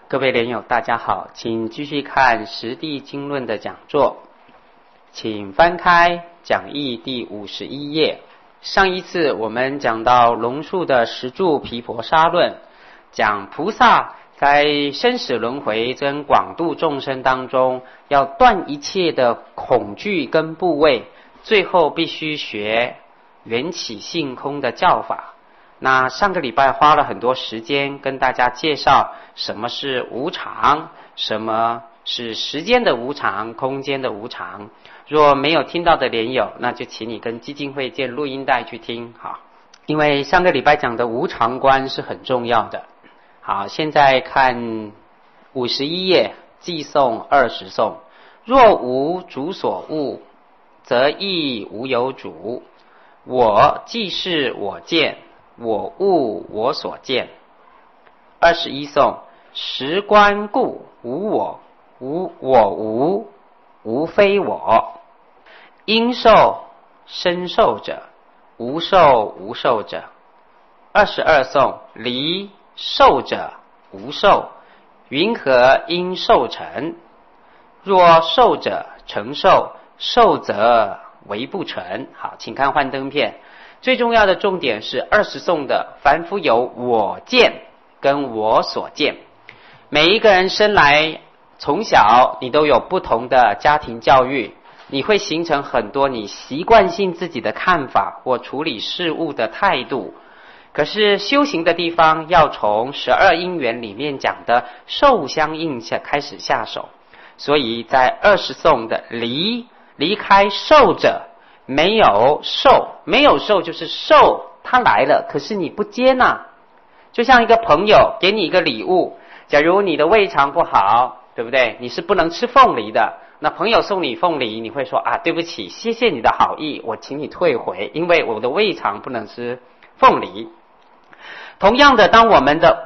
各位莲友大家好，请继续看实地经论的讲座，请翻开讲义第51页。上一次我们讲到龙树的十住毗婆沙论，讲菩萨在生死轮回跟广度众生当中，要断一切的恐惧跟部位，最后必须学缘起性空的教法。那上个礼拜花了很多时间跟大家介绍什么是无常，什么是时间的无常，空间的无常。若没有听到的莲友，那就请你跟基金会借录音带去听好，因为上个礼拜讲的无常观是很重要的。好，现在看51页寄颂20颂。若无主所悟，则亦无有主。我即是我见，我悟我所见。21颂。时观故无我，我无，无非我。应受生受者，无受无受者。22颂。离受者无受，云何应受成？若受者成受，受则为不成。好，请看幻灯片。最重要的重点是20颂的凡夫有我见跟我所见。每一个人生来从小你都有不同的家庭教育，你会形成很多你习惯性自己的看法或处理事物的态度。可是修行的地方要从12因缘里面讲的受相应开始下手，所以在20颂的离开受者，没有受就是受他来了，可是你不接纳。就像一个朋友给你一个礼物，假如你的胃肠不好，对不对？你是不能吃凤梨的，那朋友送你凤梨，你会说啊，对不起，谢谢你的好意，我请你退回，因为我的胃肠不能吃凤梨。同样的，当我们的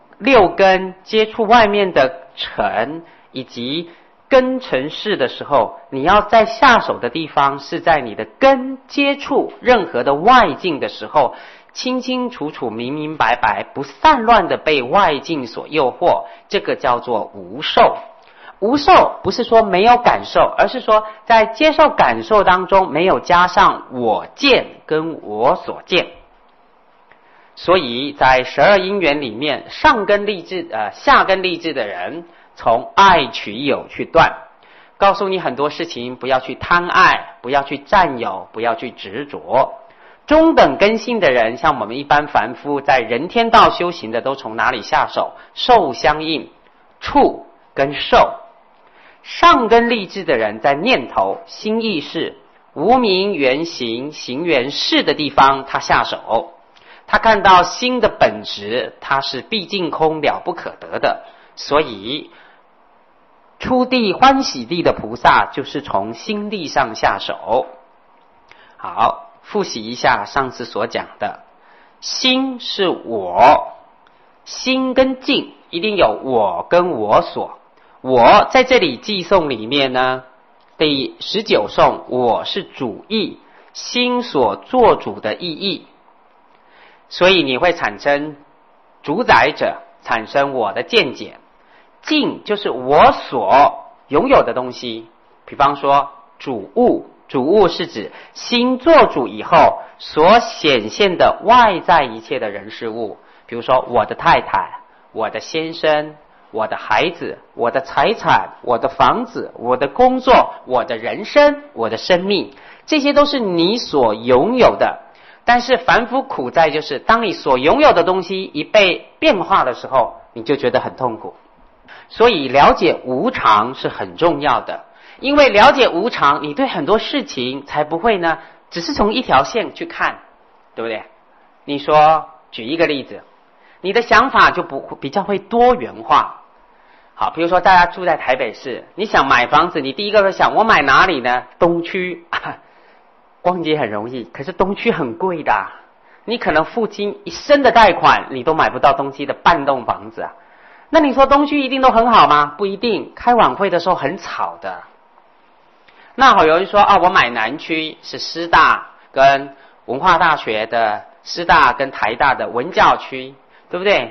6根接触外面的尘以及根尘世的时候，你要在下手的地方是在你的根接触任何的外境的时候，清清楚楚明明白白，不散乱的被外境所诱惑，这个叫做无受。无受不是说没有感受，而是说在接受感受当中没有加上我见跟我所见。所以在12因缘里面，下根立志的人从爱取有去断，告诉你很多事情不要去贪爱，不要去占有，不要去执着。中等根性的人，像我们一般凡夫在人天道修行的，都从哪里下手？受相应，触跟受。上根立志的人在念头、心意识、无明缘行、行缘事的地方他下手，他看到心的本质，它是毕竟空，了不可得的。所以初地欢喜地的菩萨就是从心地上下手。好，复习一下上次所讲的，心是我，心跟境一定有我跟我所。我在这里寄颂里面呢，第19颂，我是主义，心所做主的意义。所以你会产生主宰者，产生我的见解。境就是我所拥有的东西，比方说主物，主物是指心做主以后所显现的外在一切的人事物，比如说我的太太，我的先生，我的孩子，我的财产，我的房子，我的工作，我的人生，我的生命，这些都是你所拥有的。但是凡夫苦在就是当你所拥有的东西一被变化的时候，你就觉得很痛苦。所以了解无常是很重要的，因为了解无常，你对很多事情才不会呢只是从一条线去看，对不对？你说举一个例子，你的想法就比较会多元化。好，比如说大家住在台北市，你想买房子，你第一个会想我买哪里呢？东区逛街很容易，可是东区很贵的你可能付清一生的贷款，你都买不到东区的半栋房子那你说东区一定都很好吗？不一定，开晚会的时候很吵的。那好，有人说我买南区，是师大跟文化大学的师大跟台大的文教区，对不对？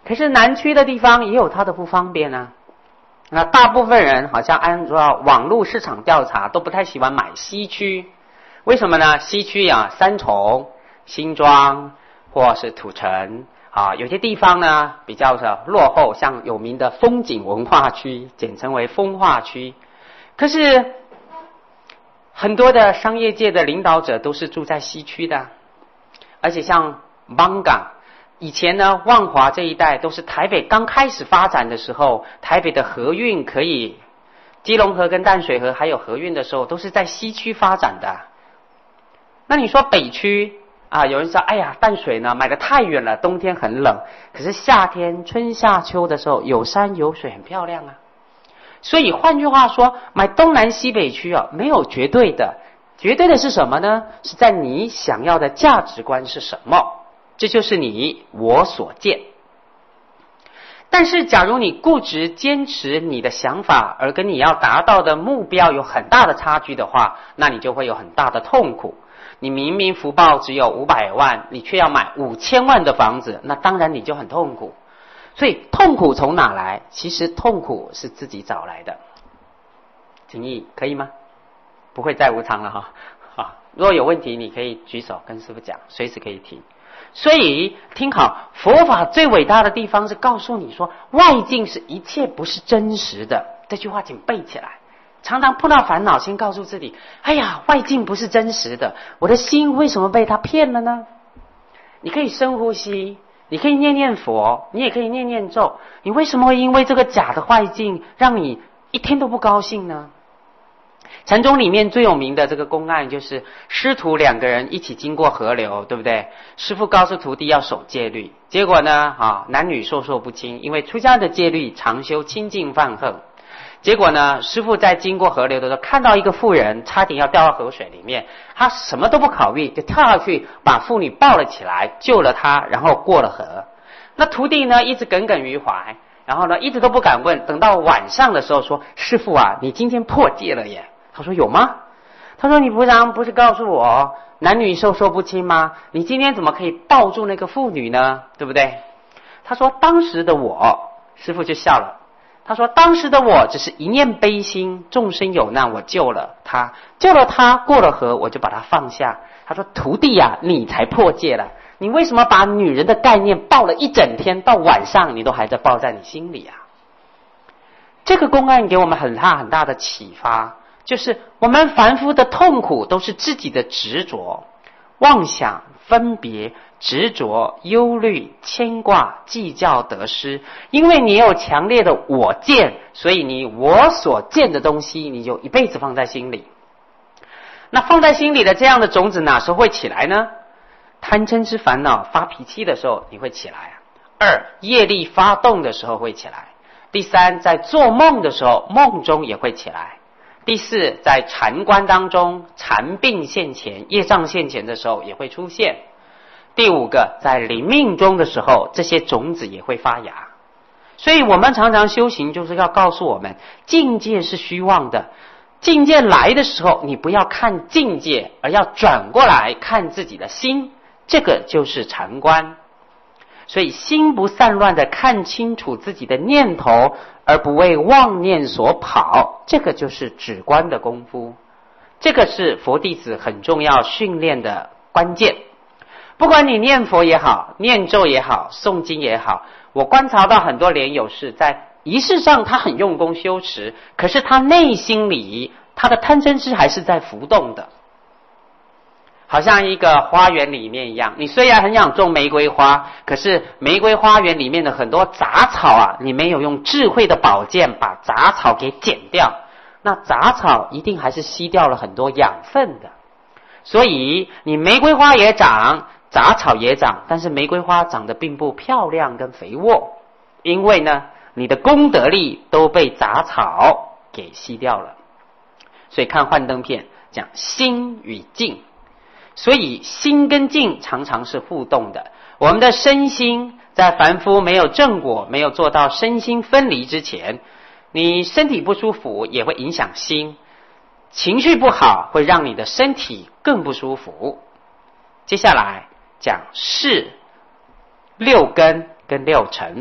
可是南区的地方也有它的不方便啊。那大部分人好像按照网络市场调查都不太喜欢买西区，为什么呢？西区啊，三重、新庄或是土城啊，有些地方呢比较的落后，像有名的风景文化区，简称为风化区。可是很多的商业界的领导者都是住在西区的，而且像邦港，以前呢万华这一带都是台北刚开始发展的时候，台北的河运可以，基隆河跟淡水河还有河运的时候，都是在西区发展的。那你说北区啊，有人说哎呀淡水呢买得太远了，冬天很冷，可是夏天春夏秋的时候有山有水很漂亮啊。所以换句话说，买东南西北区啊，没有绝对的，绝对的是什么呢？是在你想要的价值观是什么，这就是你我所见。但是假如你固执坚持你的想法，而跟你要达到的目标有很大的差距的话，那你就会有很大的痛苦。你明明福报只有500万，你却要买5000万的房子，那当然你就很痛苦。所以痛苦从哪来？其实痛苦是自己找来的。景义可以吗？不会再无常了哈。好，如果有问题你可以举手跟师父讲，随时可以提。所以听好，佛法最伟大的地方是告诉你说，外境是一切不是真实的。这句话请背起来。常常碰到烦恼，先告诉自己，哎呀，外境不是真实的，我的心为什么被他骗了呢？你可以深呼吸，你可以念念佛，你也可以念念咒，你为什么会因为这个假的外境让你一天都不高兴呢？禅宗里面最有名的这个公案就是师徒2个人一起经过河流，对不对？师父告诉徒弟要守戒律，结果呢男女授受不亲，因为出家的戒律常修清净犯横。结果呢，师父在经过河流的时候看到一个妇人差点要掉到河水里面，他什么都不考虑就跳下去把妇女抱了起来，救了她，然后过了河。那徒弟呢一直耿耿于怀，然后呢一直都不敢问，等到晚上的时候说，师父啊，你今天破戒了耶。他说有吗？他说你平常不是告诉我男女授受不亲吗？你今天怎么可以抱住那个妇女呢？对不对？他说当时的我，师父就笑了。他说当时的我只是一念悲心，众生有难我救了他，救了他过了河，我就把他放下。他说徒弟啊，你才破戒了，你为什么把女人的概念抱了一整天，到晚上你都还在抱在你心里啊？这个公案给我们很大很大的启发，就是我们凡夫的痛苦都是自己的执着、妄想、分别、执着、忧虑、牵挂、计较得失。因为你有强烈的我见，所以你我所见的东西你就一辈子放在心里。那放在心里的这样的种子哪时候会起来呢？贪嗔痴烦恼发脾气的时候你会起来啊。2，业力发动的时候会起来。第3，在做梦的时候梦中也会起来。第4，在禅观当中禅病现前、业障现前的时候也会出现。第5个，在临命中的时候，这些种子也会发芽。所以我们常常修行就是要告诉我们，境界是虚妄的，境界来的时候你不要看境界，而要转过来看自己的心，这个就是禅观。所以心不散乱的看清楚自己的念头，而不为妄念所跑，这个就是止观的功夫。这个是佛弟子很重要训练的关键。不管你念佛也好，念咒也好，诵经也好，我观察到很多莲友是在仪式上他很用功修持，可是他内心里他的贪嗔痴还是在浮动的。好像一个花园里面一样，你虽然很想种玫瑰花，可是玫瑰花园里面的很多杂草啊，你没有用智慧的宝剑把杂草给剪掉，那杂草一定还是吸掉了很多养分的。所以你玫瑰花也长，杂草也长，但是玫瑰花长得并不漂亮跟肥沃，因为呢你的功德力都被杂草给吸掉了。所以看幻灯片讲心与境，所以心跟境常常是互动的。我们的身心在凡夫没有正果，没有做到身心分离之前，你身体不舒服也会影响心，情绪不好会让你的身体更不舒服。接下来讲事、6根跟6尘。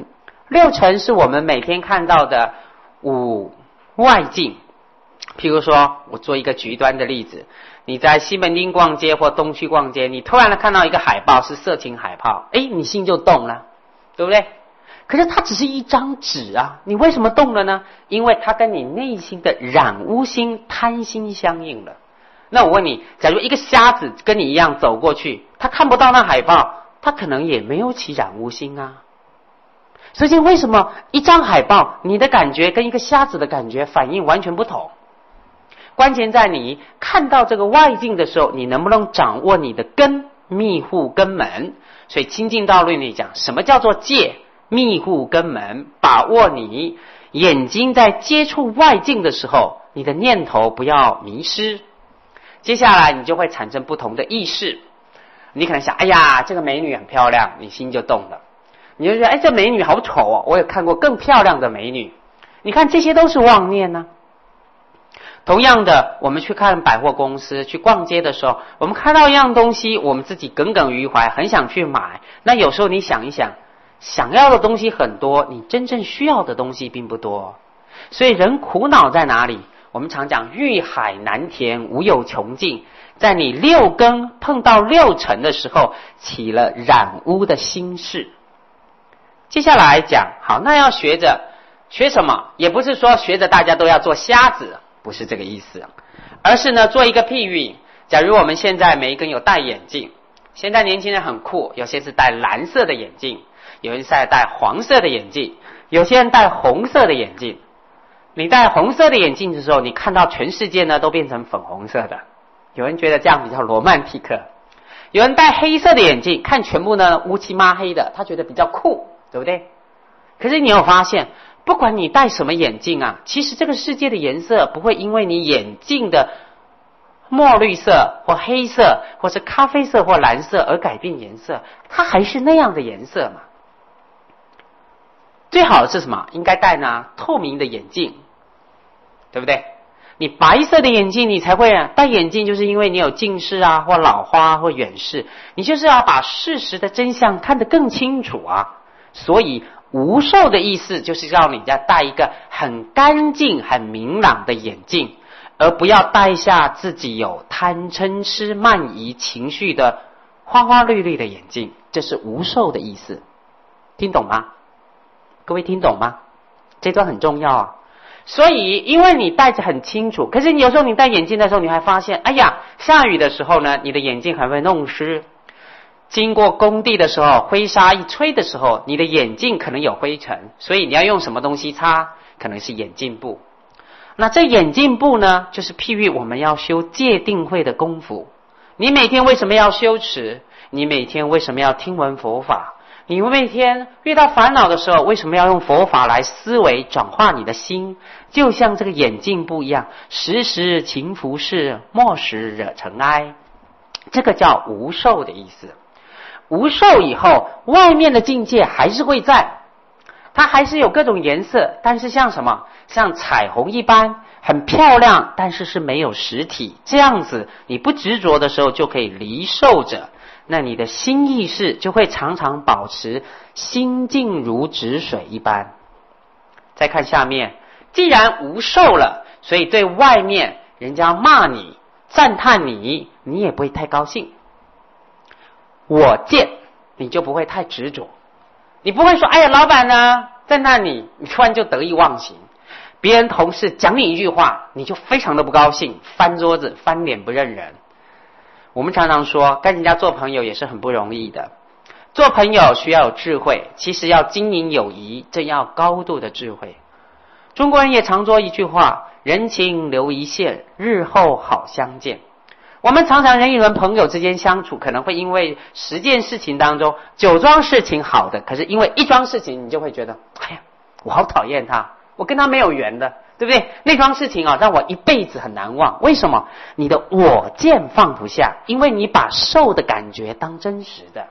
六尘是我们每天看到的五外境。譬如说，我做一个极端的例子，你在西门町逛街或东区逛街，你突然看到一个海报是色情海报，你心就动了，对不对？可是它只是一张纸啊，你为什么动了呢？因为它跟你内心的染污心、贪心相应了。那我问你，假如一个瞎子跟你一样走过去，他看不到那海报，他可能也没有起染污心啊。所以为什么一张海报，你的感觉跟一个瞎子的感觉反应完全不同？关键在你看到这个外境的时候，你能不能掌握你的根，密护根门。所以清净道论里讲，什么叫做戒？密护根门，把握你眼睛在接触外境的时候，你的念头不要迷失。接下来你就会产生不同的意识，你可能想，哎呀，这个美女很漂亮，你心就动了。你就觉得，这美女好丑哦，我有看过更漂亮的美女。你看，这些都是妄念呢。同样的，我们去看百货公司，去逛街的时候，我们看到一样东西，我们自己耿耿于怀，很想去买。那有时候你想一想，想要的东西很多，你真正需要的东西并不多。所以人苦恼在哪里？我们常讲欲海难填，无有穷尽。在你六根碰到六尘的时候，起了染污的心事。接下来讲，好，那要学什么？也不是说学着大家都要做瞎子，不是这个意思，而是呢做一个譬喻。假如我们现在每一个人有戴眼镜，现在年轻人很酷，有些是戴蓝色的眼镜，有人是戴黄色的眼镜，有些人戴红色的眼镜。你戴红色的眼镜的时候，你看到全世界呢都变成粉红色的，有人觉得这样比较罗曼蒂克。有人戴黑色的眼镜，看全部呢乌漆抹黑的，他觉得比较酷，对不对？可是你有发现，不管你戴什么眼镜啊，其实这个世界的颜色不会因为你眼镜的墨绿色或黑色或是咖啡色或蓝色而改变颜色，它还是那样的颜色嘛。最好的是什么？应该戴呢透明的眼镜，对不对？你白色的眼镜你才会戴眼镜，就是因为你有近视啊或老花或远视，你就是要把事实的真相看得更清楚啊。所以无受的意思就是让你家戴一个很干净很明朗的眼镜，而不要戴下自己有贪嗔痴慢疑情绪的花花绿绿的眼镜，这是无受的意思。听懂吗？各位听懂吗？这段很重要啊。所以因为你戴着很清楚，可是有时候你戴眼镜的时候，你还发现，哎呀，下雨的时候呢，你的眼镜还会弄湿。经过工地的时候，灰沙一吹的时候，你的眼镜可能有灰尘，所以你要用什么东西擦？可能是眼镜布。那这眼镜布呢，就是譬喻我们要修戒定慧的功夫。你每天为什么要修持？你每天为什么要听闻佛法？你每天遇到烦恼的时候，为什么要用佛法来思维转化你的心？就像这个眼镜布一样，时时勤拂拭，莫使惹尘埃。这个叫无受的意思。无受以后，外面的境界还是会在，它还是有各种颜色，但是像什么？像彩虹一般很漂亮，但是是没有实体。这样子你不执着的时候，就可以离受者，那你的心意识就会常常保持心静如止水一般。再看下面，既然无受了，所以对外面人家骂你赞叹你，你也不会太高兴。我见你就不会太执着，你不会说，哎呀，老板呢赞叹你，你突然就得意忘形。别人同事讲你一句话，你就非常的不高兴，翻桌子翻脸不认人。我们常常说跟人家做朋友也是很不容易的，做朋友需要有智慧，其实要经营友谊，这要高度的智慧。中国人也常说一句话，人情留一线，日后好相见。我们常常人与人朋友之间相处，可能会因为10件事情当中9桩事情好的，可是因为1桩事情你就会觉得，哎呀，我好讨厌他，我跟他没有缘的，对不对？那桩事情让我一辈子很难忘。为什么？你的我见放不下，因为你把受的感觉当真实的。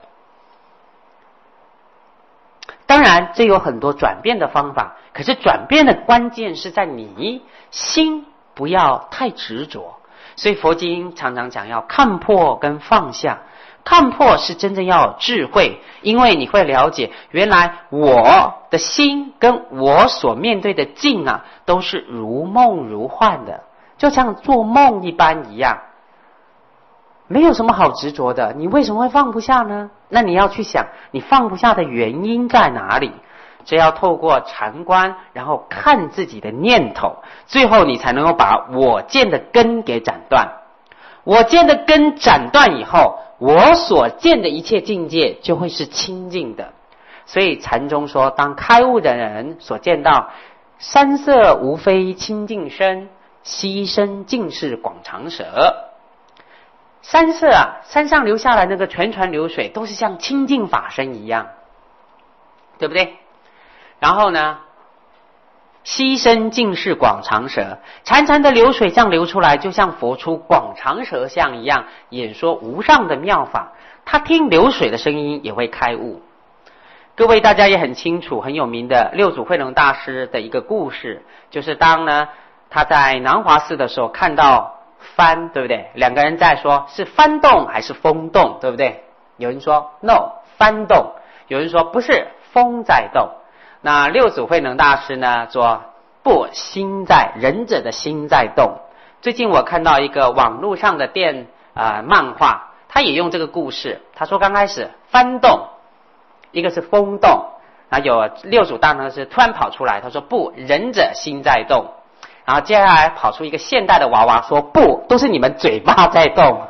当然这有很多转变的方法，可是转变的关键是在你心不要太执着。所以佛经常常讲要看破跟放下， 看破是真正要有智慧，因为你会了解，原来我的心跟我所面对的境啊，都是如梦如幻的，就像做梦一般一样，没有什么好执着的。你为什么会放不下呢？那你要去想，你放不下的原因在哪里？这要透过禅观，然后看自己的念头，最后你才能够把我见的根给斩断。我见的根斩断以后，我所见的一切境界就会是清净的。所以禅宗说，当开悟的人所见到山色无非清净身，溪声尽是广长舌。山色啊，山上流下来那个泉泉流水都是像清净法身一样，对不对？然后呢，溪声尽是广长舌，潺潺的流水这样流出来，就像佛出广长舌相一样，演说无上的妙法。他听流水的声音也会开悟。各位大家也很清楚，很有名的六祖慧能大师的一个故事，就是当呢他在南华寺的时候看到幡，对不对？两个人在说是幡动还是风动，对不对？有人说 no 幡动，有人说不是风在动。那六祖慧能大师呢说不，心在，仁者的心在动。最近我看到一个网络上的漫画，他也用这个故事。他说刚开始幡动，一个是风动，然后有六祖大德是突然跑出来，他说不，仁者心在动。然后接下来跑出一个现代的娃娃，说不，都是你们嘴巴在动。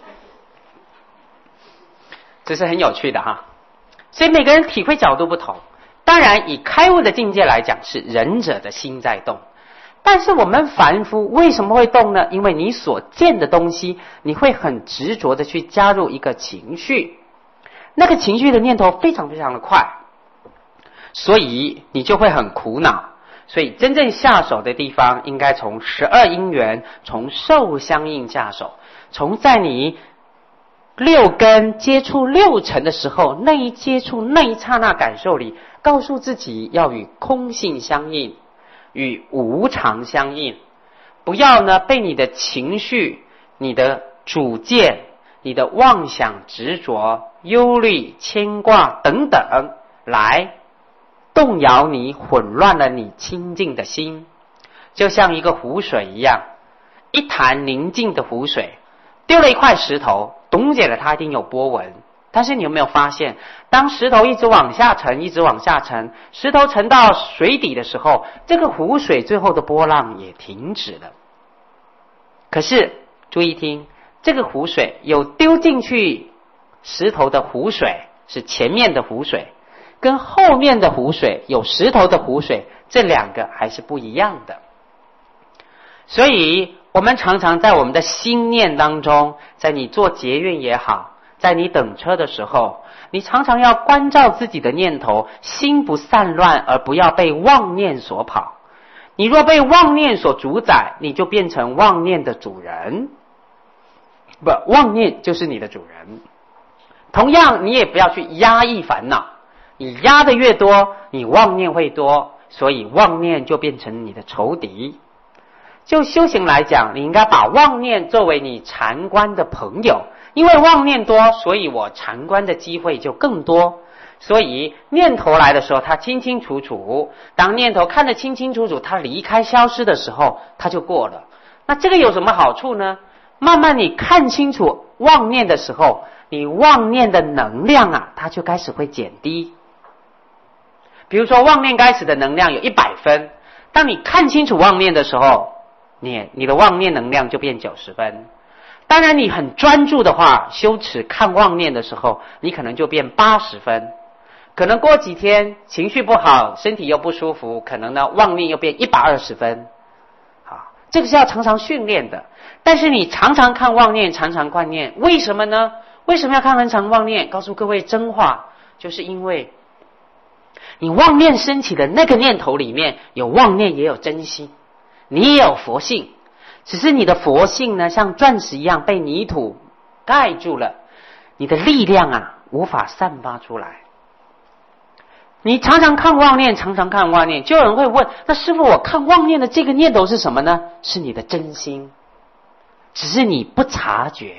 这是很有趣的哈。所以每个人体会角度不同。当然以开悟的境界来讲，是仁者的心在动。但是我们凡夫为什么会动呢？因为你所见的东西，你会很执着的去加入一个情绪，那个情绪的念头非常非常的快，所以你就会很苦恼。所以真正下手的地方，应该从12因缘，从受相应下手，从在你六根接触六尘的时候，那一接触那一刹那感受里，告诉自己要与空性相应，与无常相应，不要呢被你的情绪、你的主见、你的妄想执着、忧虑、牵挂等等来动摇你，混乱了你清净的心。就像一个湖水一样，一潭宁静的湖水，丢了一块石头，冻结了它一定有波纹。但是你有没有发现，当石头一直往下沉，一直往下沉，石头沉到水底的时候，这个湖水最后的波浪也停止了。可是注意听，这个湖水有丢进去石头的湖水，是前面的湖水，跟后面的湖水有石头的湖水，这两个还是不一样的。所以我们常常在我们的心念当中，在你做捷运也好，在你等车的时候，你常常要关照自己的念头，心不散乱，而不要被妄念所跑。你若被妄念所主宰，你就变成妄念的主人，妄念就是你的主人。同样你也不要去压抑烦恼，你压的越多，你妄念会多，所以妄念就变成你的仇敌。就修行来讲，你应该把妄念作为你禅观的朋友，因为妄念多，所以我禅观的机会就更多。所以念头来的时候，它清清楚楚，当念头看得清清楚楚，它离开消失的时候，它就过了。那这个有什么好处呢？慢慢你看清楚妄念的时候，你妄念的能量啊，它就开始会减低。比如说妄念开始的能量有100分，当你看清楚妄念的时候，你的妄念能量就变90分。当然你很专注的话，修持看妄念的时候，你可能就变80分。可能过几天情绪不好，身体又不舒服，可能呢妄念又变120分。好，这个是要常常训练的。但是你常常看妄念，常常观念，为什么呢？为什么要看常常妄念？告诉各位真话，就是因为你妄念升起的那个念头里面有妄念，也有真心，你也有佛性，只是你的佛性呢像钻石一样被泥土盖住了，你的力量啊无法散发出来。你常常看妄念，常常看妄念，就有人会问，那师父，我看妄念的这个念头是什么呢？是你的真心，只是你不察觉。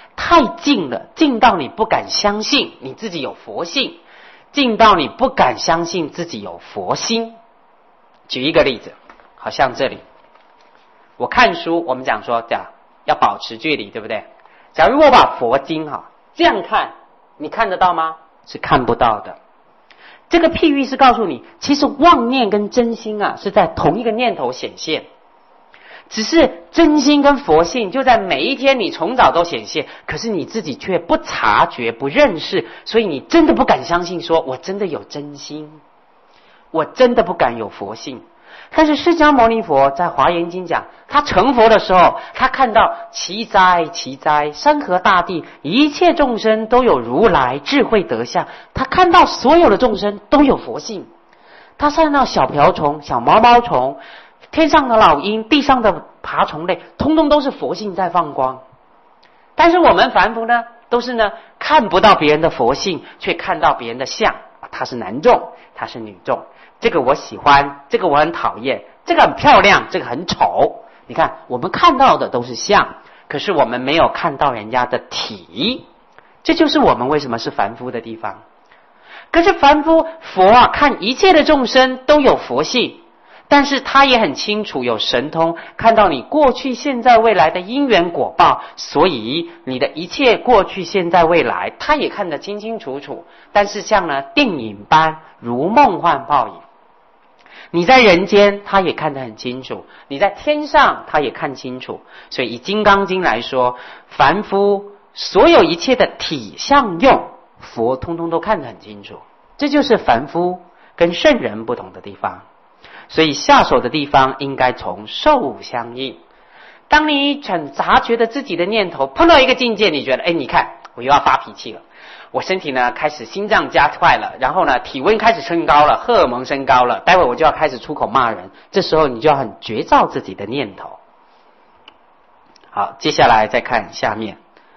太近了，近到你不敢相信你自己有佛性，近到你不敢相信自己有佛心。举一个例子，好像这里我看书，我们讲说这样要保持距离，对不对？假如我把佛经这样看，你看得到吗？是看不到的。这个譬喻是告诉你，其实妄念跟真心是在同一个念头显现，只是真心跟佛性就在每一天你从早都显现，可是你自己却不察觉不认识，所以你真的不敢相信说我真的有真心，我真的不敢有佛性。但是释迦牟尼佛在华严经讲，他成佛的时候，他看到奇哉奇哉，山河大地一切众生都有如来智慧德相，他看到所有的众生都有佛性，他看到小瓢虫小毛毛虫，天上的老鹰，地上的爬虫类，通通都是佛性在放光。但是我们凡夫呢，都是看不到别人的佛性，却看到别人的相，他是男众，他是女众，这个我喜欢，这个我很讨厌，这个很漂亮，这个很丑。你看我们看到的都是相，可是我们没有看到人家的体，这就是我们为什么是凡夫的地方。可是凡夫佛看一切的众生都有佛性，但是他也很清楚有神通，看到你过去现在未来的因缘果报，所以你的一切过去现在未来他也看得清清楚楚，但是像电影般如梦幻泡影。你在人间他也看得很清楚，你在天上他也看清楚。所以以金刚经来说，凡夫所有一切的体相用，佛通通都看得很清楚。这就是凡夫跟圣人不同的地方。所以下手的地方应该从受相应。当你很察觉的自己的念头碰到一个境界，你觉得你看我又要发脾气了，我身体开始心脏加快了，然后体温开始升高了，荷尔蒙升高了，待会我就要开始出口骂人。这时候你就要很觉照自己的念头。好，接下来再看下面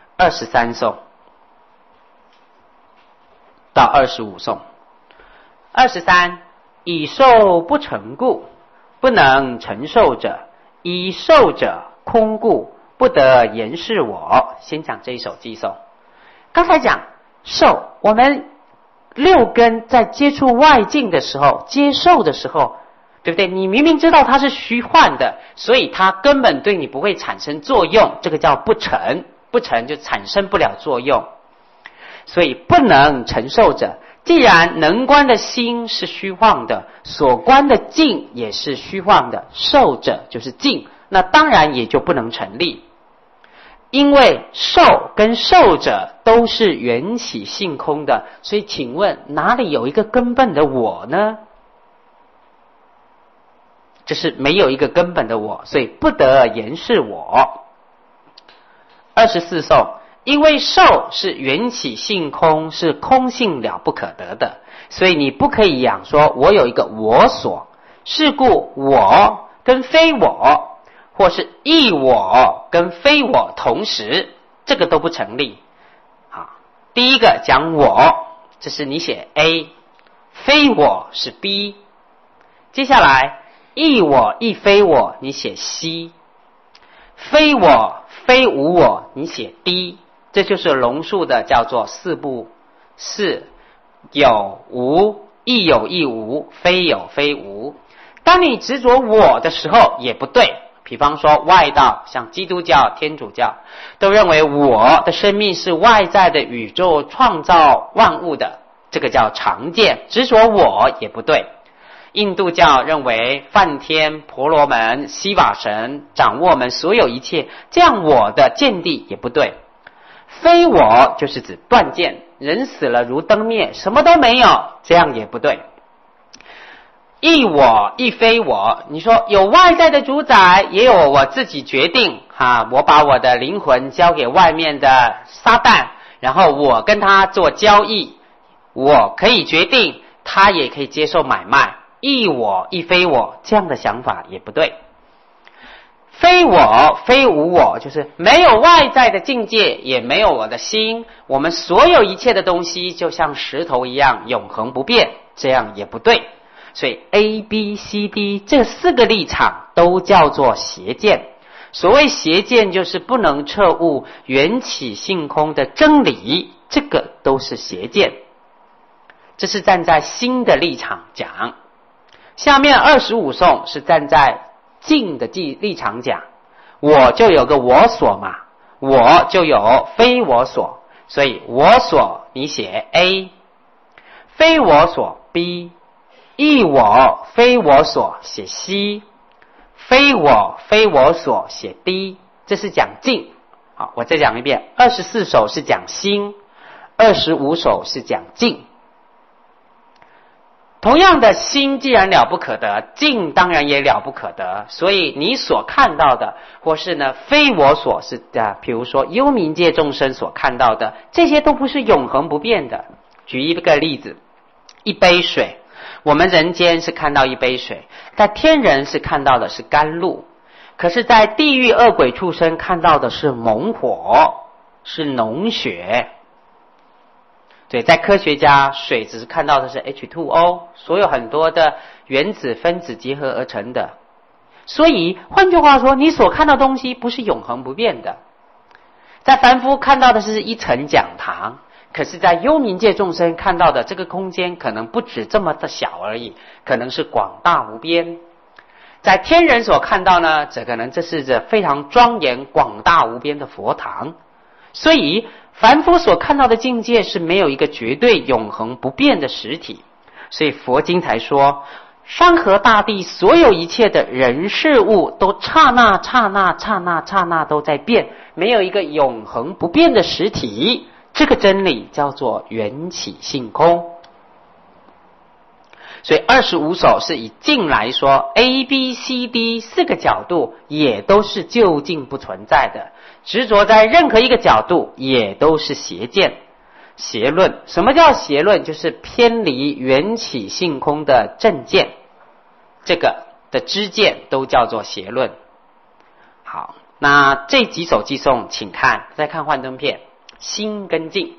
23颂到25颂。23，以受不成故，不能承受者，以受者空故，不得言是我。先讲这一首偈颂。刚才讲受，我们六根在接触外境的时候，接受的时候，对不对？你明明知道它是虚幻的，所以它根本对你不会产生作用，这个叫不成，不成就产生不了作用。所以不能承受者，既然能观的心是虚幻的，所观的境也是虚幻的，受者就是境，那当然也就不能成立。因为受跟受者都是缘起性空的，所以请问哪里有一个根本的我呢？这是没有一个根本的我，所以不得言是我。24颂，因为受是缘起性空，是空性了不可得的，所以你不可以讲说我有一个我所，是故我跟非我，或是异我跟非我同时，这个都不成立。第一个讲我，这是你写 A， 非我是 B， 接下来异我亦非我，你写 C， 非我非无我，你写 D。 这就是龙树的叫做四不是，有无，亦有亦无，非有非无。当你执着我的时候也不对，比方说外道，像基督教、天主教都认为我的生命是外在的宇宙创造万物的，这个叫常见，执着我也不对。印度教认为梵天、婆罗门、西瓦神掌握我们所有一切，这样我的见地也不对。非我就是指断见，人死了如灯灭，什么都没有，这样也不对。亦我亦非我，你说有外在的主宰，也有我自己决定我把我的灵魂交给外面的撒旦，然后我跟他做交易，我可以决定，他也可以接受买卖。亦我亦非我，这样的想法也不对。非我非无我，就是没有外在的境界，也没有我的心，我们所有一切的东西就像石头一样永恒不变，这样也不对。所以 A B C D 这4个立场都叫做邪见， 所谓邪见，就是不能彻悟缘起性空的真理，这个都是邪见。这是站在心的立场讲。下面25颂是站在境的立场讲。我就有个我所嘛，我就有非我所，所以我所你写 A， 非我所 B， 亦我非我所写 C， 非我非我所写 D， 这是讲境。好，我再讲一遍，24首是讲心，25首是讲境。同样的，心既然了不可得，境当然也了不可得，所以你所看到的，或是呢非我所是的，比如说幽冥界众生所看到的，这些都不是永恒不变的。举一个例子，一杯水，我们人间是看到一杯水，在天人是看到的是甘露，可是在地狱恶鬼畜生看到的是猛火，是脓血。对，在科学家，水只是看到的是 H2O， 所有很多的原子分子结合而成的。所以换句话说，你所看到的东西不是永恒不变的。在凡夫看到的是一层讲堂，可是在幽冥界众生看到的这个空间可能不止这么的小而已，可能是广大无边。在天人所看到呢，这是非常庄严广大无边的佛堂。所以凡夫所看到的境界是没有一个绝对永恒不变的实体，所以佛经才说，山河大地所有一切的人事物都刹那刹那刹那刹那都在变，没有一个永恒不变的实体。这个真理叫做缘起性空。所以25首是以境来说， A、B、C、D 4个角度也都是究竟不存在的，执着在任何一个角度也都是邪见邪论。什么叫邪论？就是偏离缘起性空的正见，这个的知见都叫做邪论。好，那这几首偈颂请看，再看幻灯片，心跟境。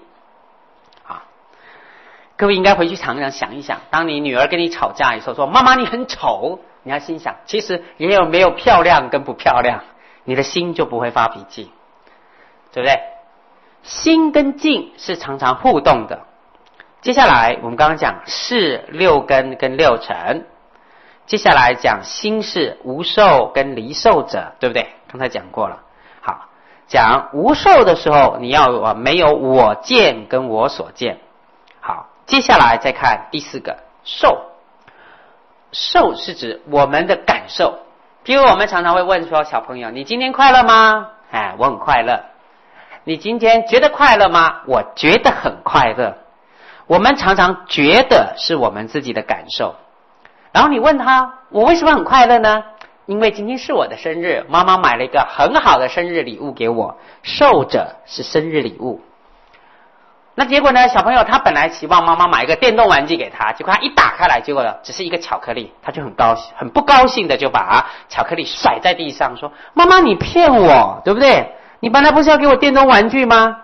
各位应该回去常常想一想，当你女儿跟你吵架的时候说妈妈你很丑，你要心想其实也有没有漂亮跟不漂亮，你的心就不会发脾气，对不对？心跟境是常常互动的。接下来我们刚刚讲是六根跟六尘，接下来讲心是无受跟离受者，对不对？刚才讲过了。好，讲无受的时候，你要没有我见跟我所见。好，接下来再看第4个受。受是指我们的感受，比如我们常常会问说，小朋友你今天快乐吗？我很快乐。你今天觉得快乐吗？我觉得很快乐。我们常常觉得是我们自己的感受，然后你问他我为什么很快乐呢？因为今天是我的生日，妈妈买了一个很好的生日礼物给我，受者是生日礼物。那结果呢，小朋友他本来期望妈妈买一个电动玩具给他，结果他一打开来，结果只是一个巧克力，他就很高兴，很不高兴的就把巧克力甩在地上，说妈妈你骗我，对不对？你本来不是要给我电动玩具吗？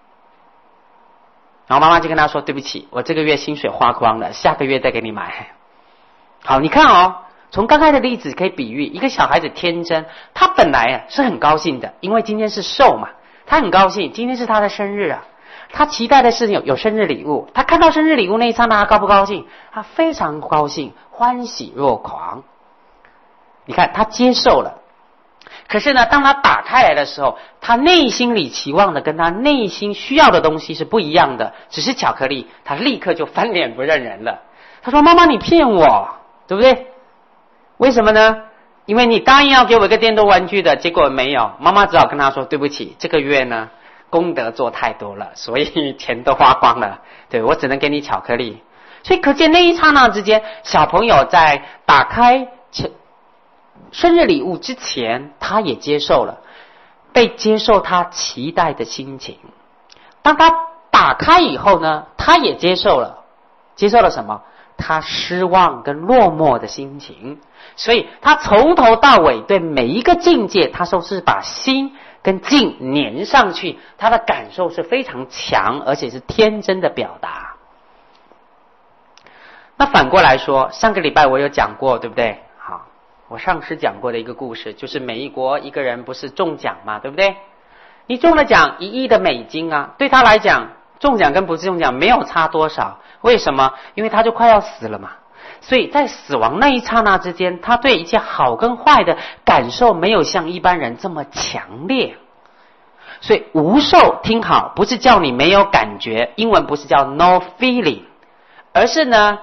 然后妈妈就跟他说，对不起，我这个月薪水花光了，下个月再给你买。好，你看哦，从刚才的例子可以比喻，一个小孩子天真，他本来是很高兴的，因为今天是寿嘛，他很高兴，今天是他的生日啊，他期待的是有生日礼物，他看到生日礼物那一刹那，他高不高兴？他非常高兴，欢喜若狂。你看他接受了，可是呢，当他打开来的时候，他内心里期望的跟他内心需要的东西是不一样的，只是巧克力，他立刻就翻脸不认人了。他说妈妈你骗我，对不对？为什么呢？因为你答应要给我一个电动玩具的，结果没有，妈妈只好跟他说，对不起，这个月呢功德做太多了，所以钱都花光了，对，我只能给你巧克力。所以可见那一刹那之间，小朋友在打开生日礼物之前，他也接受了，被接受他期待的心情。当他打开以后呢，他也接受了什么？他失望跟落寞的心情。所以他从头到尾对每一个境界，他都是把心跟境粘上去，他的感受是非常强，而且是天真的表达。那反过来说，上个礼拜我有讲过，对不对？好， 我上次讲过的一个故事，就是美国一个人不是中奖嘛，对不对？你中了奖1亿的美金啊，对他来讲，中奖跟不是中奖没有差多少。为什么？因为他就快要死了嘛。所以在死亡那一刹那之间，他对一切好跟坏的感受没有像一般人这么强烈。所以无受，听好，不是叫你没有感觉，英文不是叫 no feeling， 而是呢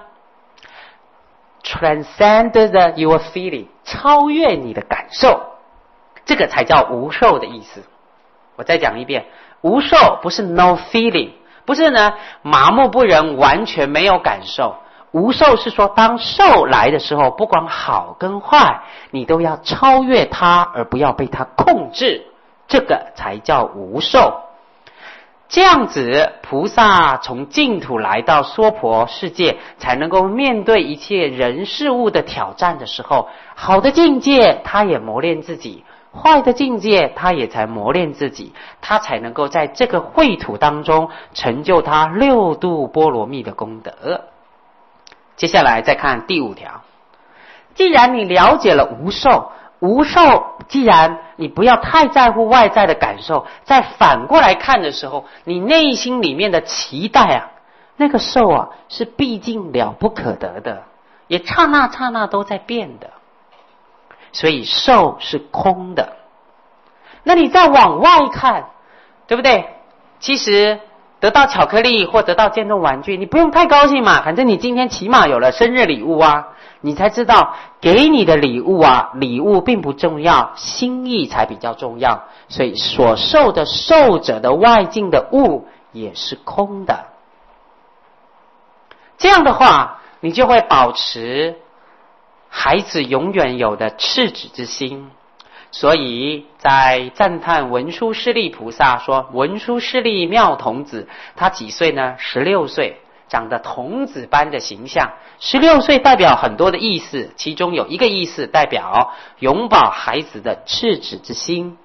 transcend your feeling， 超越你的感受，这个才叫无受的意思。我再讲一遍，无受不是 no feeling， 不是呢麻木不仁，完全没有感受。无受是说，当受来的时候，不管好跟坏，你都要超越它，而不要被它控制，这个才叫无受。这样子，菩萨从净土来到娑婆世界，才能够面对一切人事物的挑战的时候，好的境界他也磨练自己，坏的境界他也才磨练自己，他才能够在这个秽土当中成就他6度波罗蜜的功德。接下来再看第5条，既然你了解了无受，无受既然你不要太在乎外在的感受，再反过来看的时候，你内心里面的期待啊，那个受啊是毕竟了不可得的，也刹那刹那都在变的，所以受是空的。那你再往外看，对不对？其实得到巧克力或得到电动玩具，你不用太高兴嘛，反正你今天起码有了生日礼物啊，你才知道给你的礼物啊，礼物并不重要，心意才比较重要。所以所受的受者的外境的物也是空的。这样的话，你就会保持孩子永远有的赤子之心。所以在赞叹文殊师利菩萨说，文殊师利妙童子，他几岁呢？16岁，长得童子般的形象。16岁代表很多的意思，其中有一个意思代表永保孩子的赤子之心。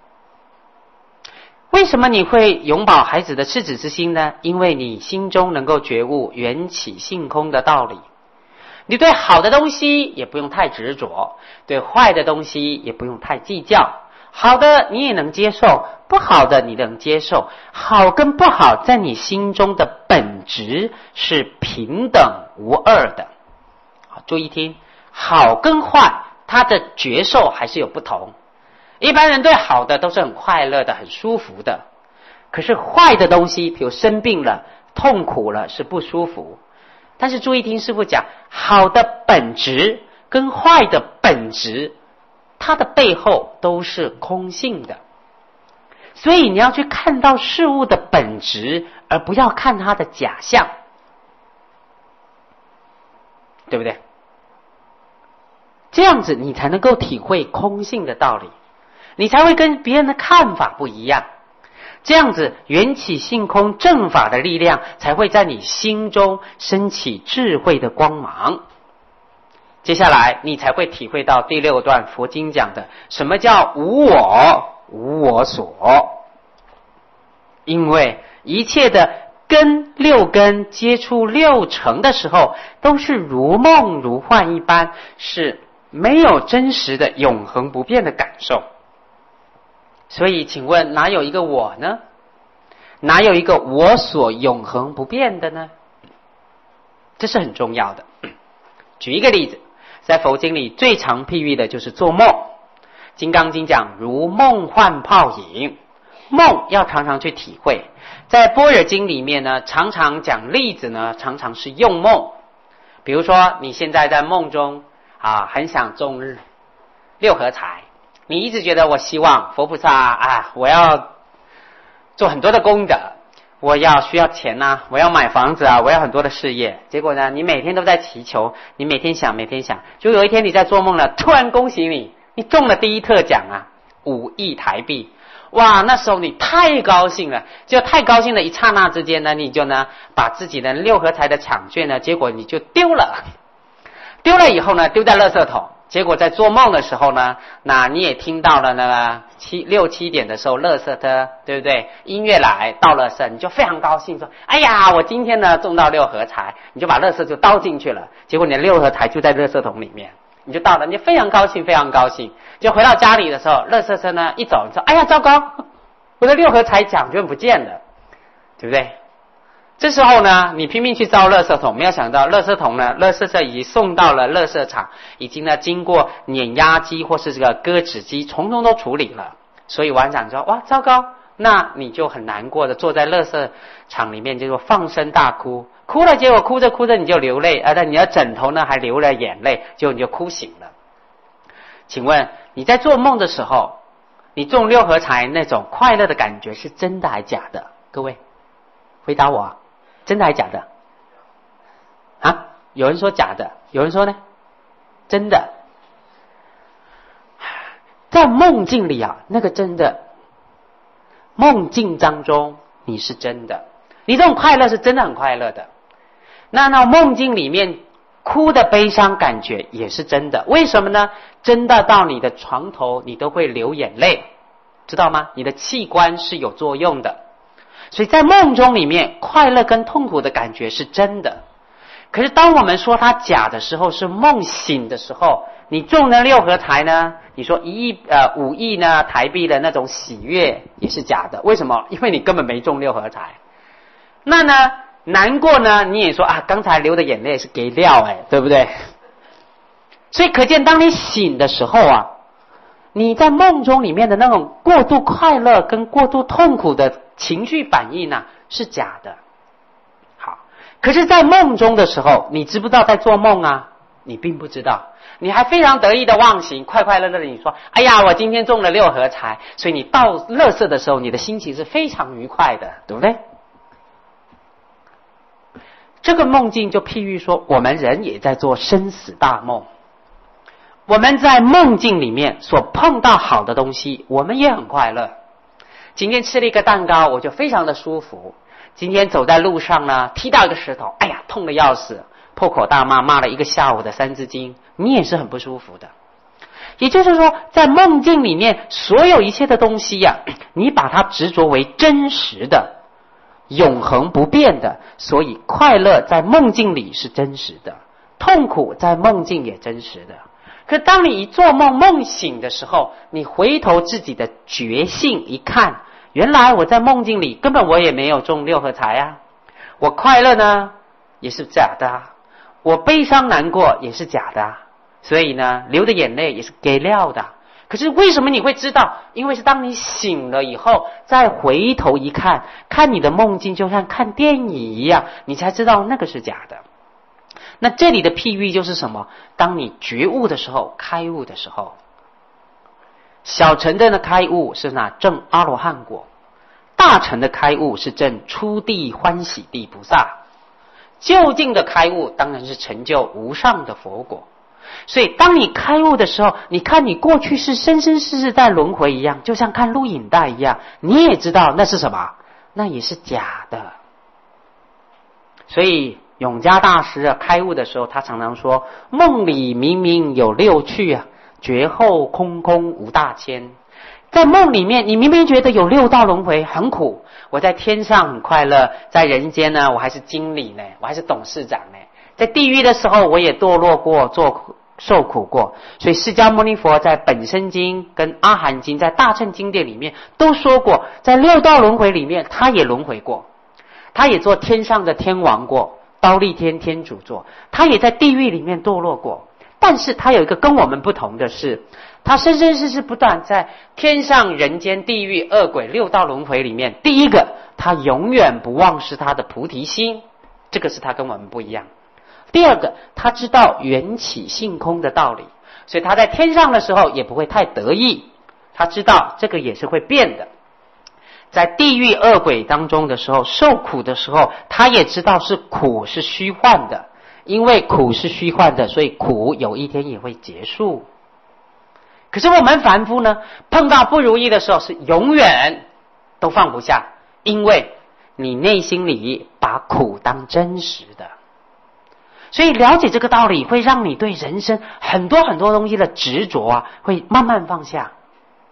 为什么你会永保孩子的赤子之心呢？因为你心中能够觉悟缘起性空的道理。你对好的东西也不用太执着，对坏的东西也不用太计较。好的你也能接受，不好的你能接受。好跟不好在你心中的本质是平等无二的。注意听，好跟坏它的觉受还是有不同。一般人对好的都是很快乐的，很舒服的，可是坏的东西，比如生病了、痛苦了，是不舒服。但是注意听师父讲，好的本质跟坏的本质，它的背后都是空性的。所以你要去看到事物的本质，而不要看它的假象，对不对？这样子你才能够体会空性的道理，你才会跟别人的看法不一样。这样子缘起性空正法的力量才会在你心中升起智慧的光芒。接下来你才会体会到第6段佛经讲的什么叫无我无我所。因为一切的根6根接触6尘的时候，都是如梦如幻一般，是没有真实的永恒不变的感受。所以请问哪有一个我呢？哪有一个我所永恒不变的呢？这是很重要的。举一个例子，在佛经里最常譬喻的就是做梦。金刚经讲如梦幻泡影，梦要常常去体会。在般若经里面呢，常常讲例子呢，常常是用梦。比如说你现在在梦中很想中6合彩，你一直觉得我希望佛菩萨我要做很多的功德，我需要钱我要买房子我要很多的事业。结果呢，你每天都在祈求，你每天想，就有一天你在做梦了，突然恭喜你中了第一特奖5亿台币。哇，那时候你太高兴了，就太高兴的一刹那之间呢，你就把自己的6合彩的抢券呢，结果你就丢了以后呢，丢在垃圾桶。结果在做梦的时候呢，那你也听到了6、7点的时候垃圾车，对不对？音乐来到垃圾，你就非常高兴说，哎呀，我今天呢中到6合彩，你就把垃圾就倒进去了，结果你的6合彩就在垃圾桶里面。 你就到了，你就非常高兴，非常高兴。就回到家里的时候，垃圾车呢一走，你说哎呀糟糕，我的六合彩奖券不见了，对不对？这时候呢，你拼命去招垃圾桶，没有想到垃圾桶呢，垃圾车已经送到了垃圾场，已经呢经过碾压机或是这个割纸机，统统都处理了。所以晚上说哇糟糕，那你就很难过的坐在垃圾场里面，就放声大哭，哭了，结果哭着哭着你就流泪，但你的枕头呢还流了眼泪，结果你就哭醒了。请问你在做梦的时候，你中六合彩那种快乐的感觉是真的还假的？各位回答我，真的还假的？啊，有人说假的，有人说呢真的。在梦境里啊，那个真的，梦境当中你是真的，你这种快乐是真的很快乐的。那梦境里面哭的悲伤感觉也是真的，为什么呢？真的到你的床头你都会流眼泪，知道吗？你的器官是有作用的，所以在梦中里面快乐跟痛苦的感觉是真的。可是当我们说它假的时候，是梦醒的时候，你中了六合彩呢，你说5亿呢台币的那种喜悦也是假的。为什么？因为你根本没中六合彩。那呢难过呢，你也说啊，刚才流的眼泪是给料对不对？所以可见当你醒的时候啊，你在梦中里面的那种过度快乐跟过度痛苦的情绪反应呢是假的。好，可是在梦中的时候，你知不知道在做梦啊？你并不知道，你还非常得意的忘形，快快乐乐的你说哎呀我今天中了六合彩，所以你到垃圾的时候你的心情是非常愉快的，对不对？这个梦境就譬喻说，我们人也在做生死大梦，我们在梦境里面所碰到好的东西，我们也很快乐。今天吃了一个蛋糕，我就非常的舒服。今天走在路上呢，踢到一个石头，哎呀痛得要死，破口大骂，骂了一个下午的三字经，你也是很不舒服的。也就是说，在梦境里面所有一切的东西呀，你把它执着为真实的，永恒不变的，所以快乐在梦境里是真实的，痛苦在梦境也真实的。可当你一做梦梦醒的时候，你回头自己的觉性一看，原来我在梦境里根本我也没有中六合彩啊，我快乐呢也是假的啊，我悲伤难过也是假的啊，所以呢流的眼泪也是给料的。可是为什么你会知道？因为是当你醒了以后，再回头一看，看你的梦境就像看电影一样，你才知道那个是假的。那这里的譬喻就是什么？当你觉悟的时候，开悟的时候，小乘的开悟是证阿罗汉果，大乘的开悟是证初地欢喜地菩萨，究竟的开悟当然是成就无上的佛果。所以当你开悟的时候，你看你过去是生生世世在轮回一样，就像看录影带一样，你也知道那是什么，那也是假的。所以永嘉大师开悟的时候，他常常说，梦里明明有六趣觉后空空无大千。在梦里面你明明觉得有六道轮回很苦，我在天上很快乐，在人间呢我还是经理呢，我还是董事长呢，在地狱的时候我也堕落过，受苦过。所以释迦牟尼佛在本生经跟阿含经在大乘经典里面都说过，在六道轮回里面他也轮回过，他也做天上的天王过，忉利天天主座，他也在地狱里面堕落过。但是他有一个跟我们不同的是，他生生世世不断在天上人间地狱恶鬼六道轮回里面，第一个他永远不忘失他的菩提心，这个是他跟我们不一样。第二个，他知道缘起性空的道理，所以他在天上的时候也不会太得意，他知道这个也是会变的。在地狱恶鬼当中的时候，受苦的时候，他也知道是苦是虚幻的，因为苦是虚幻的，所以苦有一天也会结束。可是我们凡夫呢，碰到不如意的时候是永远都放不下，因为你内心里把苦当真实的。所以了解这个道理，会让你对人生很多很多东西的执着会慢慢放下。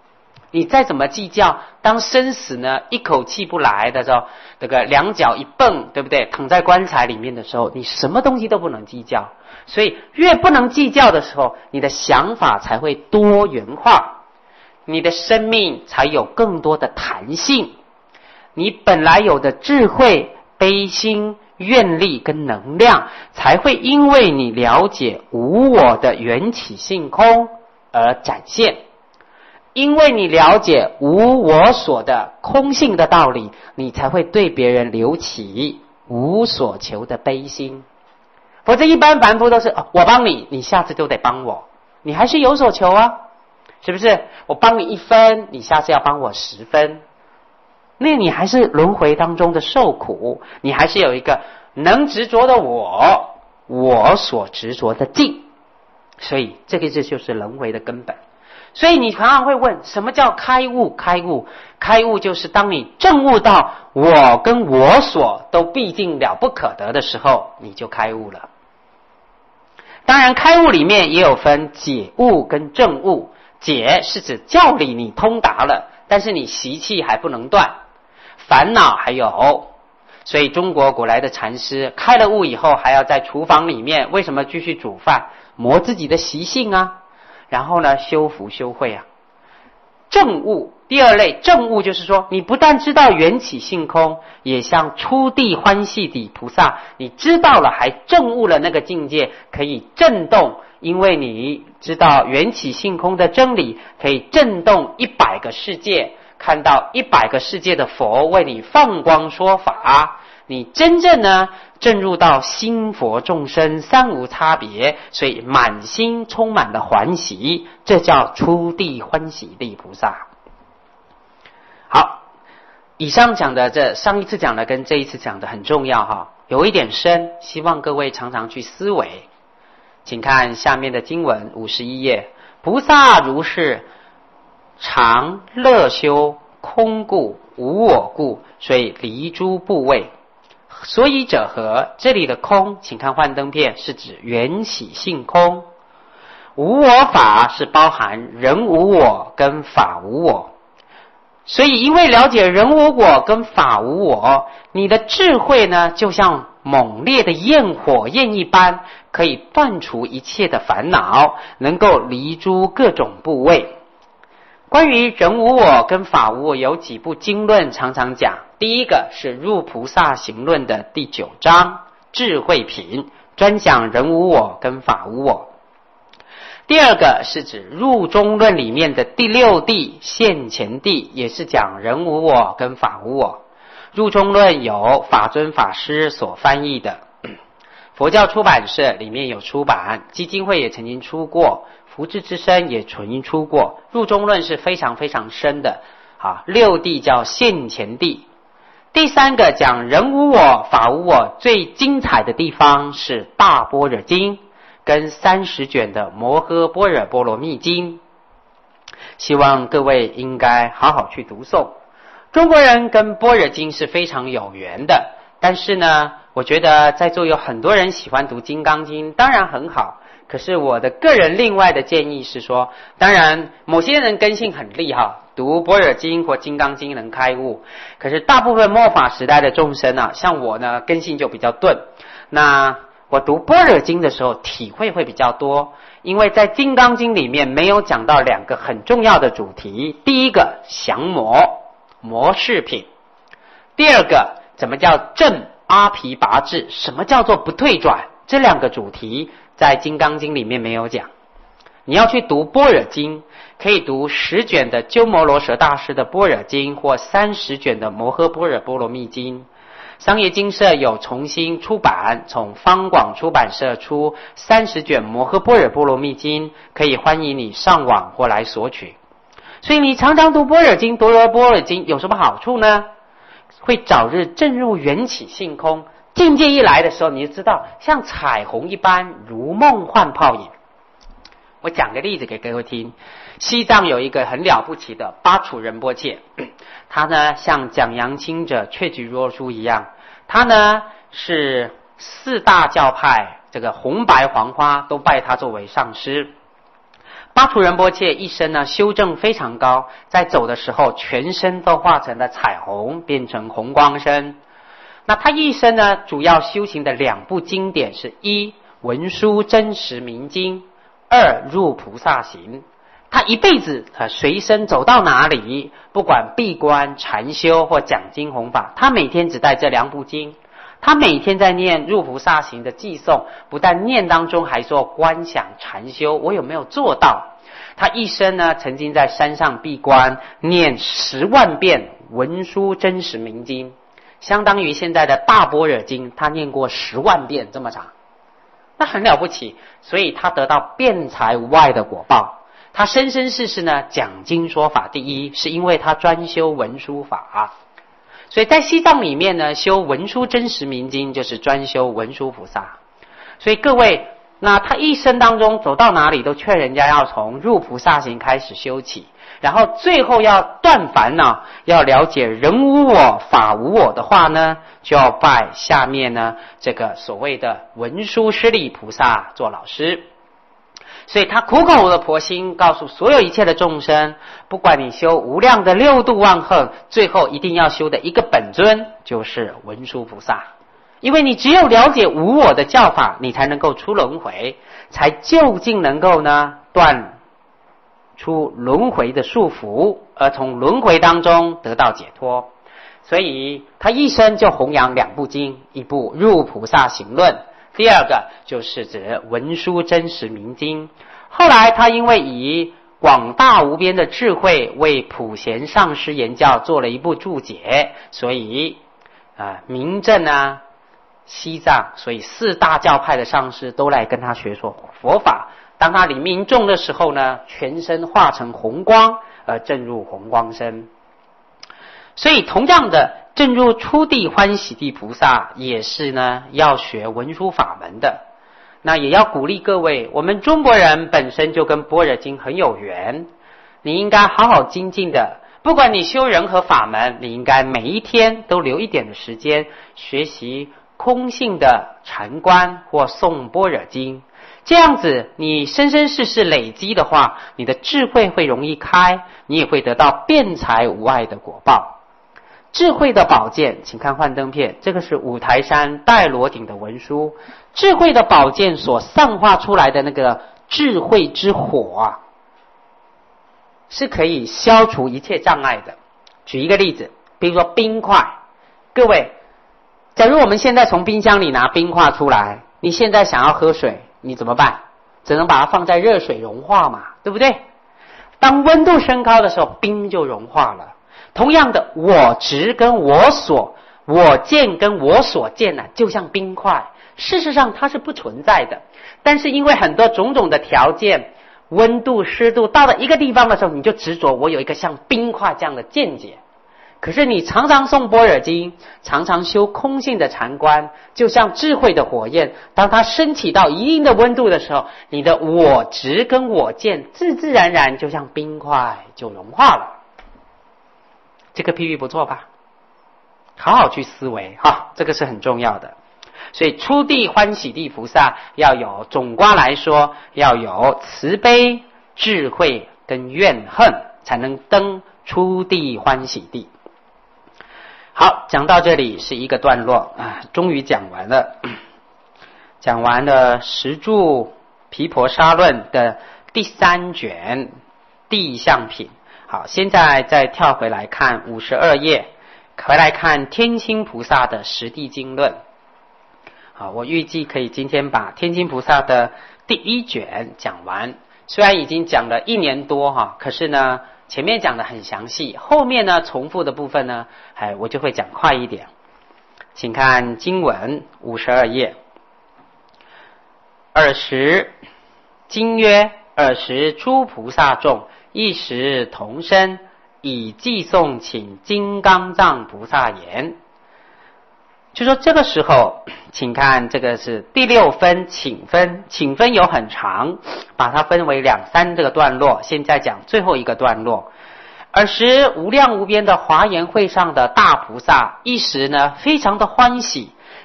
你再怎么计较，当生死呢一口气不来的时候，这个两脚一蹦，对不对？躺在棺材里面的时候，你什么东西都不能计较。所以越不能计较的时候，你的想法才会多元化，你的生命才有更多的弹性，你本来有的智慧、悲心、愿力跟能量，才会因为你了解无我的缘起性空而展现。因为你了解无我所的空性的道理，你才会对别人留起无所求的悲心。否则一般凡夫都是我帮你，你下次就得帮我，你还是有所求啊，是不是？我帮你1分，你下次要帮我10分，那你还是轮回当中的受苦，你还是有一个能执着的我所执着的境。所以这个就是轮回的根本。所以你常常会问，什么叫开悟？开悟就是当你证悟到我跟我所都毕竟了不可得的时候，你就开悟了。当然开悟里面也有分解悟跟证悟。解是指教理你通达了，但是你习气还不能断，烦恼还有。所以中国古来的禅师开了悟以后，还要在厨房里面为什么继续煮饭？磨自己的习性啊，然后呢修福修慧啊。证悟，第二类证悟就是说，你不但知道缘起性空，也像初地欢喜地菩萨，你知道了还证悟了那个境界，可以震动，因为你知道缘起性空的真理，可以震动100个世界，看到100个世界的佛为你放光说法，你真正呢证入到心佛众生三无差别，所以满心充满了欢喜，这叫初地欢喜地菩萨。好，以上讲的这上一次讲的跟这一次讲的很重要哈，有一点深，希望各位常常去思维。请看下面的经文51页，菩萨如是常乐修空故无我故，所以离诸部位。所以者何？这里的空，请看幻灯片，是指缘起性空。无我法是包含人无我跟法无我。所以因为了解人无我跟法无我，你的智慧呢就像猛烈的火焰一般，可以断除一切的烦恼，能够离诸各种部位。关于人无我跟法无我有几部经论常常讲，第一个是入菩萨行论的第9章智慧品，专讲人无我跟法无我。第二个是指入中论里面的第6地现前地，也是讲人无我跟法无我。入中论有法尊法师所翻译的，佛教出版社里面有出版，基金会也曾经出过，福智之声也曾经出过。入中论是非常非常深的，6地叫现前地。第三个讲人无我法无我最精彩的地方是大般若经跟30卷的摩诃般若波罗蜜经，希望各位应该好好去读诵。中国人跟般若经是非常有缘的，但是呢，我觉得在座有很多人喜欢读金刚经，当然很好，可是我的个人另外的建议是说，当然某些人根性很厉害，读般若经或金刚经能开悟，可是大部分末法时代的众生啊，像我呢根性就比较钝，那我读般若经的时候体会会比较多，因为在金刚经里面没有讲到2个很重要的主题，第一个降魔模式品，第二个怎么叫正阿毗跋致，什么叫做不退转，这2个主题在金刚经里面没有讲。你要去读般若经，可以读10卷的鸠摩罗什大师的般若经或30卷的摩诃般若波罗蜜经。商业经社有重新出版，从方广出版社出30卷摩诃般若波罗蜜经，可以欢迎你上网或来索取。所以你常常读般若经，读了般若经有什么好处呢？会早日证入缘起性空，境界一来的时候，你就知道像彩虹一般，如梦幻泡影。我讲个例子给各位听，西藏有一个很了不起的巴楚仁波切，他呢像讲扬清者确举若书一样，他呢是4大教派这个红白黄花都拜他作为上师。 巴图仁波切一生呢修正非常高，在走的时候全身都化成了彩虹，变成红光身。那他一生呢主要修行的2部经典是：一文殊真实明经，二入菩萨行。他一辈子随身走到哪里，不管闭关禅修或讲经弘法，他每天只带这2部经。他每天在念入菩萨行的偈颂，不但念当中还做观想禅修，我有没有做到？他一生呢曾经在山上闭关念10万遍文殊真实明经，相当于现在的大般若经，他念过10万遍这么长，那很了不起。所以他得到辩才无碍的果报。他生生世世呢讲经说法第一，是因为他专修文殊法。所以在西藏里面呢，修文殊真实明经就是专修文殊菩萨。所以各位，那他一生当中走到哪里都劝人家要从入菩萨行开始修起，然后最后要断烦恼，要了解人无我法无我的话呢，就要拜下面呢这个所谓的文殊师利菩萨做老师。所以他苦口的婆心告诉所有一切的众生，不管你修无量的6度万行，最后一定要修的一个本尊就是文殊菩萨。因为你只有了解无我的教法，你才能够出轮回，才究竟能够呢断出轮回的束缚，而从轮回当中得到解脱。所以他一生就弘扬2部经，一部入菩萨行论，第2个就是指文殊真实明经。后来他因为以广大无边的智慧为普贤上师言教做了一部注解，所以明正啊西藏，所以4大教派的上师都来跟他学说佛法。当他临命终的时候呢，全身化成红光，而证入红光身。所以同样的，证入初地欢喜地菩萨也是呢要学文殊法门的。那也要鼓励各位，我们中国人本身就跟般若经很有缘，你应该好好精进的。不管你修任何法门，你应该每一天都留一点的时间学习空性的禅观或诵般若经。这样子你生生世世累积的话，你的智慧会容易开，你也会得到辩才无碍的果报。智慧的宝剑，请看幻灯片，这个是五台山戴罗顶的文殊。智慧的宝剑所散发出来的那个智慧之火是可以消除一切障碍的。举一个例子，比如说冰块。各位，假如我们现在从冰箱里拿冰块出来，你现在想要喝水，你怎么办？只能把它放在热水融化嘛，对不对？当温度升高的时候，冰就融化了。同样的，我执跟我所，我见跟我所见呢，就像冰块，事实上它是不存在的。但是因为很多种种的条件，温度湿度到了一个地方的时候，你就执着我有一个像冰块这样的见解。可是你常常诵般若经，常常修空性的禅观，就像智慧的火焰，当它升起到一定的温度的时候，你的我执跟我见自自然然就像冰块就融化了。这个譬喻不错吧？好好去思维哈，这个是很重要的。所以初地欢喜地菩萨要有，总括来说要有慈悲、智慧跟怨恨，才能登初地欢喜地。好，讲到这里是一个段落终于讲完了。讲完了十住毗婆沙论的第3卷地相品。好，现在再跳回来看52页，回来看天亲菩萨的十地经论。好，我预计可以今天把天亲菩萨的第1卷讲完。虽然已经讲了1年多可是呢前面讲的很详细，后面呢重复的部分呢我就会讲快一点。请看经文52页。20经曰：20诸菩萨众一时同声，以偈颂请金刚藏菩萨言。就说这个时候，请看这个是第6分请分，请分有很长，把它分为2、3这个段落，现在讲最后一个段落。尔时无量无边的华严会上的大菩萨一时呢非常的欢喜，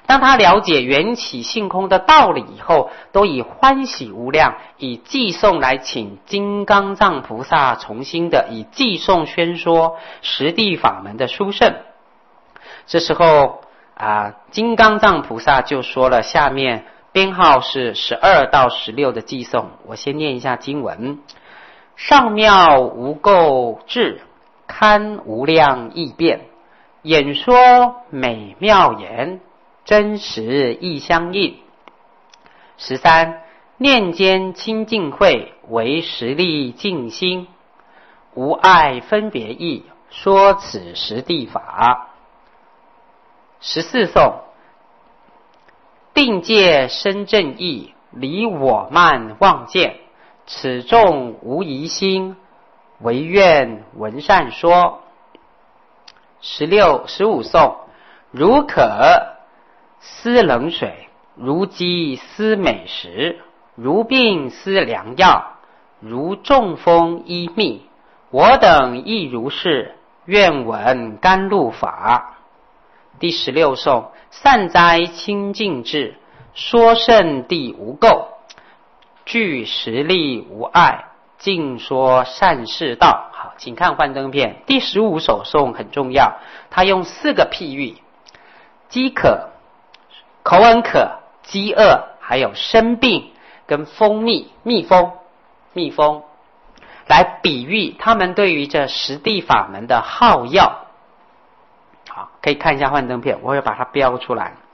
当他了解缘起性空的道理以后，都以欢喜无量，以寄颂来请金刚藏菩萨重新的以寄颂宣说实地法门的殊胜。这时候金刚藏菩萨就说了下面编号是12到16的寄颂，我先念一下经文：上妙无垢智，堪无量异变，演说美妙言，真实义相应。13念间清净慧，为实力净心，无碍分别意，说此实地法。14颂定界生正义，离我慢妄见，此众无疑心，唯愿闻善说。15颂如渴思冷水，如饥思美食，如病思良药，如中风医秘，我等亦如是，愿闻甘露法。第16颂善哉清净智，说圣地无垢，具实力无碍，尽说善事道。好，请看幻灯片。第15首颂很重要，他用4个譬喻：饥渴、口很渴、饥饿，还有生病跟蜜蜂来比喻他们对于这实地法门的好药。好，可以看一下幻灯片，我会把它标出来。